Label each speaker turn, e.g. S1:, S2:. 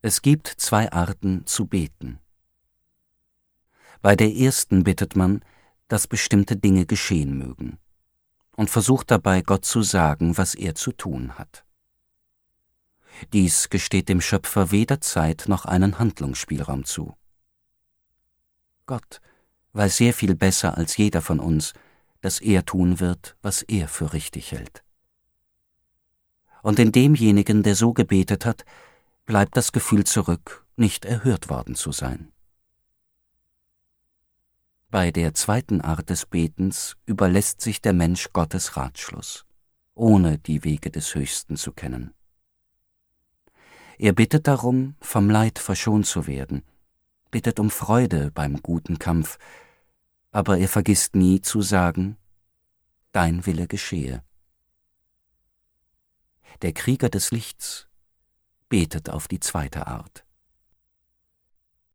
S1: Es gibt zwei Arten zu beten. Bei der ersten bittet man, dass bestimmte Dinge geschehen mögen, und versucht dabei, Gott zu sagen, was er zu tun hat. Dies gesteht dem Schöpfer weder Zeit noch einen Handlungsspielraum zu. Gott weiß sehr viel besser als jeder von uns, dass er tun wird, was er für richtig hält. Und in demjenigen, der so gebetet hat, bleibt das Gefühl zurück, nicht erhört worden zu sein. Bei der zweiten Art des Betens überlässt sich der Mensch Gottes Ratschluss, ohne die Wege des Höchsten zu kennen. Er bittet darum, vom Leid verschont zu werden, bittet um Freude beim guten Kampf, aber er vergisst nie zu sagen, dein Wille geschehe. Der Krieger des Lichts betet auf die zweite Art.